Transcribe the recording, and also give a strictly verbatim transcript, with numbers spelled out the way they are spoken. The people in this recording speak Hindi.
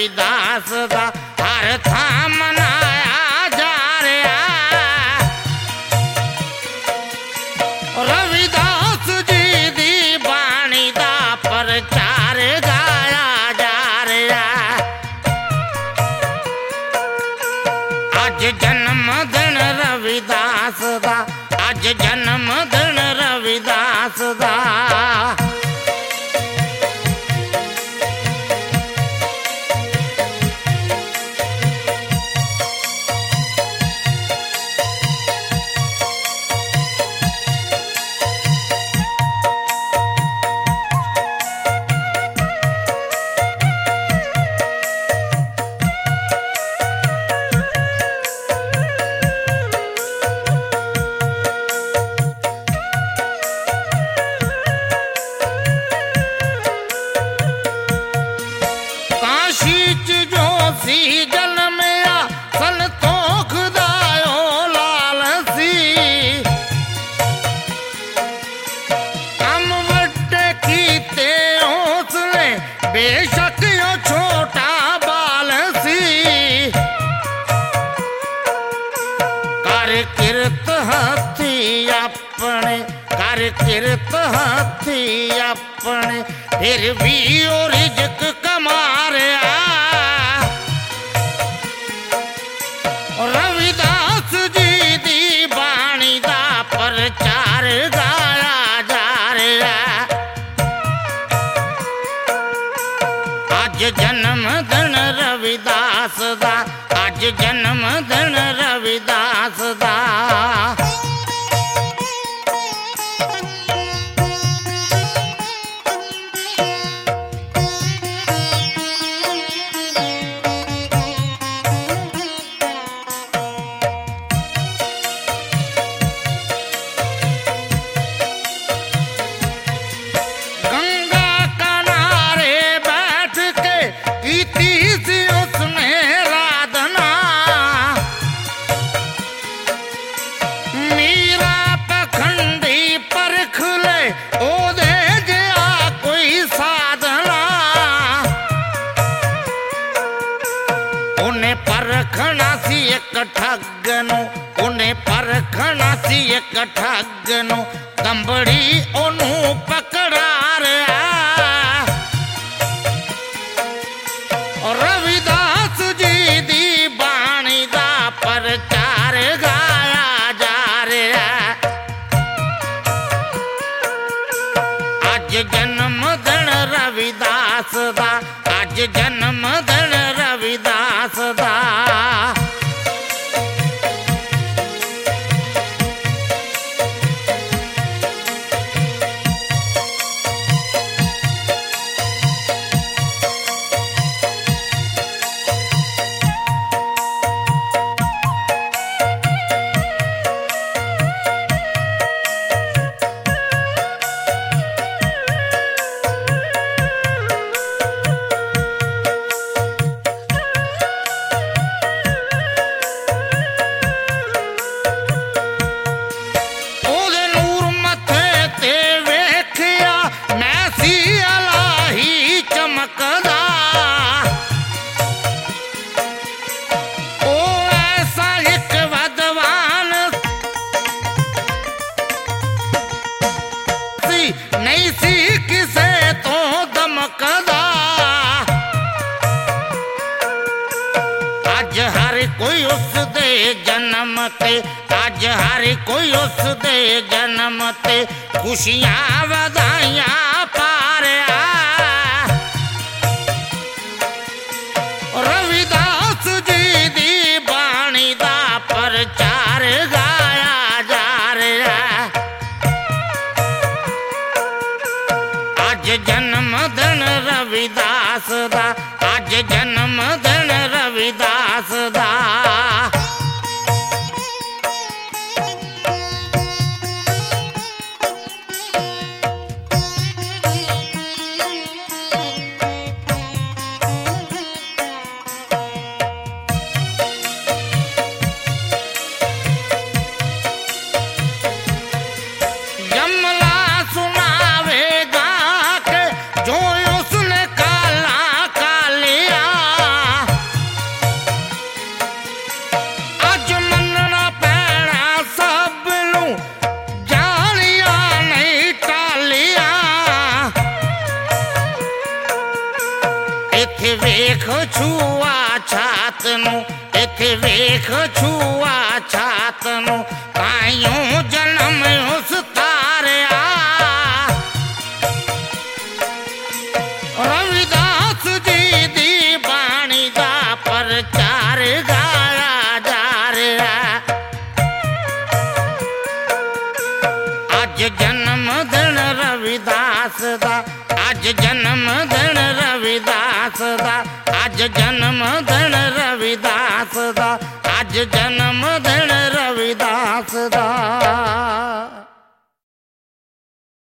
रविदास दा हर थां मनाया जा रहा। रविदास जी दी बाणी दा प्रचार गाया जा रहा। अज जन्म दिन रविदास दा, अज जन्म दिन रविदास दा। बेशक यो छोटा बाल सी, कर किरत हाथी अपने, कर किरत हाथी अपने, फिर भी ओ रिज़्क कमा रहा। रविदास जी दी बाणी दा प्रचार गाया जा रहा। अज जन्म दिन रविदास दा, अज जन्म दिन रविदास दा। परखना सी एक ठगनो, उन्हें परखना सी एक ठगनो, दंबड़ी ओनू पकड़ा रहा। रविदास जी दी बाणी दा प्रचार गाया जा रहा। अज जन्म दिन रविदास दा, अज जन्म दिन रविदास दा। नहीं सी किसे तो दमकदा, अज हर कोई उस दे जन्म ते, अज हर कोई उस दे जन्म ते खुशियां वधाइयां पा रहा। रविदास जी दी बाणी दा प्रचार गाया जा रहा। अज जन्म दिन रविदास दा, अज जन्म दिन रविदास दा। वेख छुआ छात नू, इथे वेख छुआ छात नू, ताइयों जन्म उस तारिया। रविदास जी दी बाणी दा प्रचार गाया जा रहा। अज जन्म दिन रविदास दा, अज जन्म दिन रविदास दा, अज जन्म दिन रविदास दा, अज जन्म दिन रविदास दा।